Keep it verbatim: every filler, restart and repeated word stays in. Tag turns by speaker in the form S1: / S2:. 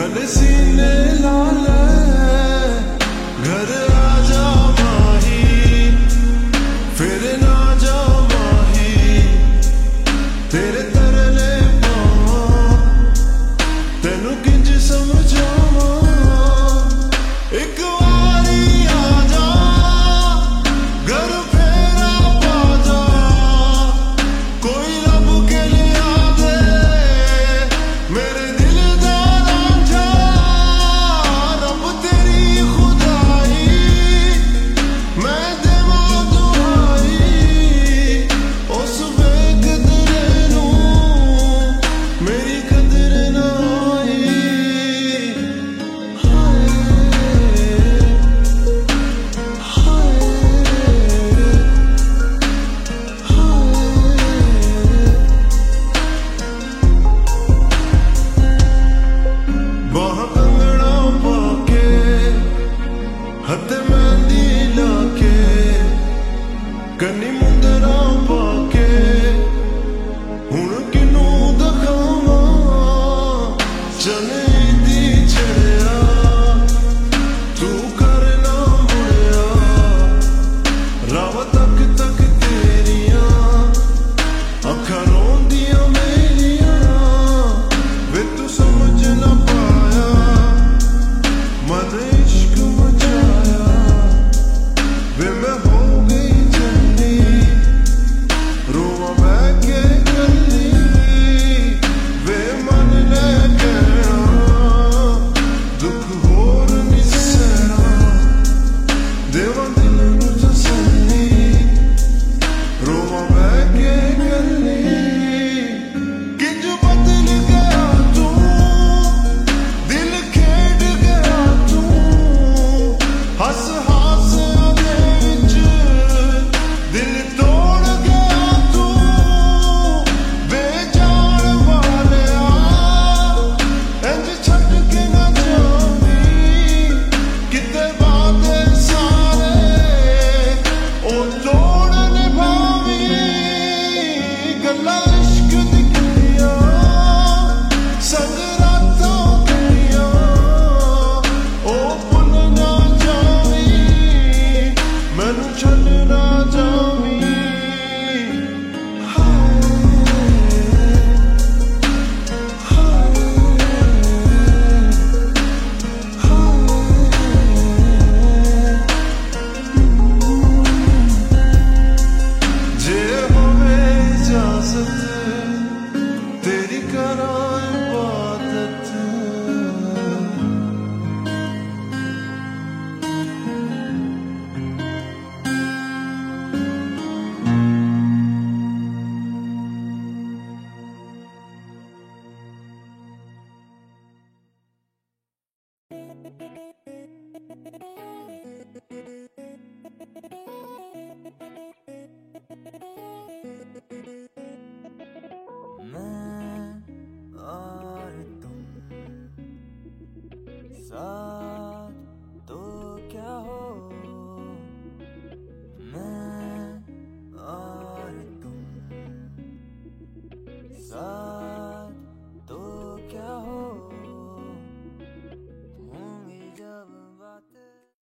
S1: गल सीने ला ले, घर आजा माही, फिर ना जा माही, तेरे तरले पावां, तेनू किंज समझावां। एक वारी आजा, घर फेरा पा जा, कोई लब के लिया दे मेरे दिल दा रांझा। रब तेरी खुदाई मैं देवां दुआई, उस बेकदरे नू मेरी कदर ना आई। हाय हाय बाह कंगना पाके, हथ मेहंदी लाके, कन्नी मुंदरा पाके, हुण किनू दिखावां। चने दी चढ़िया तू करना मुड़िया, राव तक तक तेरियां अखां रोंदियां मेरियां। वे तू समझ ना पाया मद इश्क मचाया, वे मैं हो गई जल्दी रोवां बह के गल्ली। वे मन ले कहना दुख होर नी सहना, देवां दिल नू तसल्ली रोवां बह के गल्ली। किंज बदल गया तू, दिल खेड गया तू, हस हासियां दे विच दिल तोड़ गया तू। बेजान वालिया इंज छड्ड के ना जावीं, किते वादे सारे ओ तोड़ निभावीं। गल्लां इश्क दी कीतियां संग रातां कटियां, ओ भुल ना जावीं मैनू छड्ड ना जावीं। हाय हाय जे होवे इजाजत तेरी करां इबादत।
S2: मैं और तुम साथ